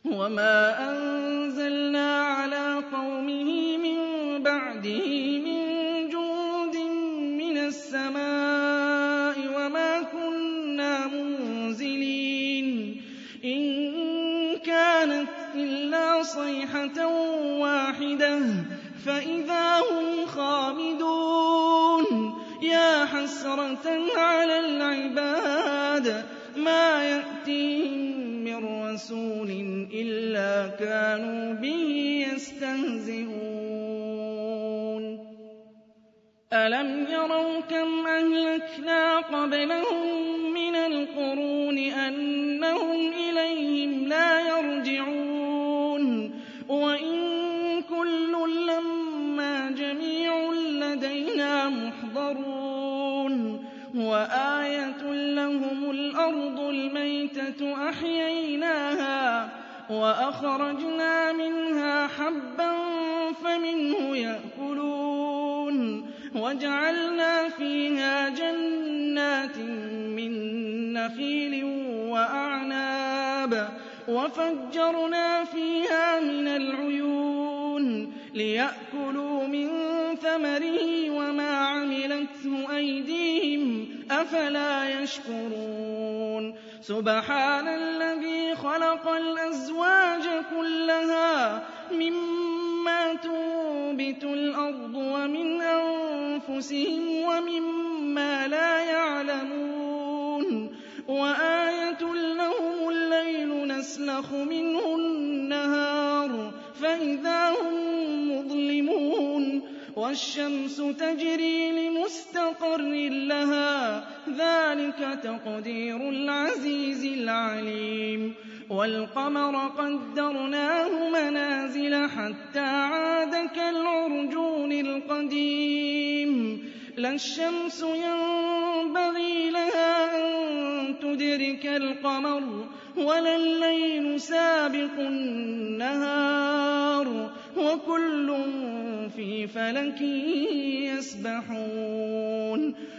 وَمَا أَنزَلْنَا عَلَىٰ قَوْمِهِ مِن بَعْدِهِ مِن جُندٍ مِّنَ السَّمَاءِ وَمَا كُنَّا مُنزِلِينَ إِن كَانَتْ إِلَّا صَيْحَةً وَاحِدَةً فَإِذَا هُمْ خَامِدُونَ يَا حَسْرَةً عَلَى الْعِبَادِ مَا يَأْتِيهِم مِّن رَّسُولٍ إِلَّا كَانُوا بِهِ يَسْتَهْزِئُونَ أَلَمْ يَرَوْا كَمْ أَهْلَكْنَا قَبْلَهُم مِّنَ الْقُرُونِ أَنَّهُمْ إِلَيْهِمْ لَا يَرْجِعُونَ وَإِن كُلٌّ لَّمَّا جَمِيعٌ لَّدَيْنَا مُحْضَرُونَ وَآيَةٌ لَّهُمُ الْأَرْضُ الْمَيْتَةُ أَحْيَيْنَاهَا وَأَخْرَجْنَا مِنْهَا حَبًّا فَمِنْهُ يَأْكُلُونَ وَجَعَلْنَا فِيهَا جَنَّاتٍ مِّن نَّخِيلٍ وَأَعْنَابٍ وَفَجَّرْنَا فِيهَا مِنَ الْعُيُونِ لِيَأْكُلُوا مِن ثَمَرِهِ وَمَا عَمِلَتْهُ أَيْدِيهِمْ ۖ أَفَلَا يَشْكُرُونَ سُبْحَانَ الَّذِي خَلَقَ الْأَزْوَاجَ كُلَّهَا مِمَّا تُنبِتُ الْأَرْضُ وَمِنْ أَنفُسِهِمْ وَمِمَّا لَا يَعْلَمُونَ وَآيَةٌ لَّهُمُ اللَّيْلُ نَسْلَخُ مِنْهُ النَّهَارَ فَإِذَا هُم مُّظْلِمُونَ وَالشَّمْسُ تَجْرِي لِمُسْتَقَرٍّ لَّهَا ۚ ذَٰلِكَ تَقْدِيرُ الْعَزِيزِ الْعَلِيمِ وَالْقَمَرَ قَدَّرْنَاهُ مَنَازِلَ حَتَّىٰ عَادَ كَالْعُرْجُونِ الْقَدِيمِ لَا الشَّمْسُ يَنبَغِي لَهَا أَن تُدْرِكَ الْقَمَرَ وَلَا اللَّيْلُ سَابِقُ النَّهَارِ وَكُلٌّ فِي فَلَكٍ يَسْبَحُونَ